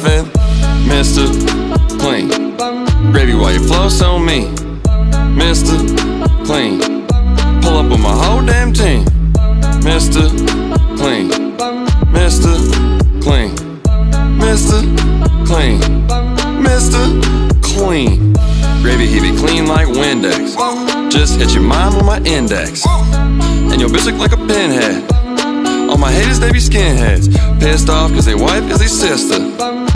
laughing, Mr. Clean. Gravy while you floss on me, Mr. Clean. Pull up with my whole damn team, Mr. Clean. Mr. Clean. Mr. Clean. Mr. Clean. Gravy, he be clean like Windex. Just hit your mind with my index. And your bitch look like a pinhead. All my haters, they be skinheads. Pissed off cause they wife is they sister.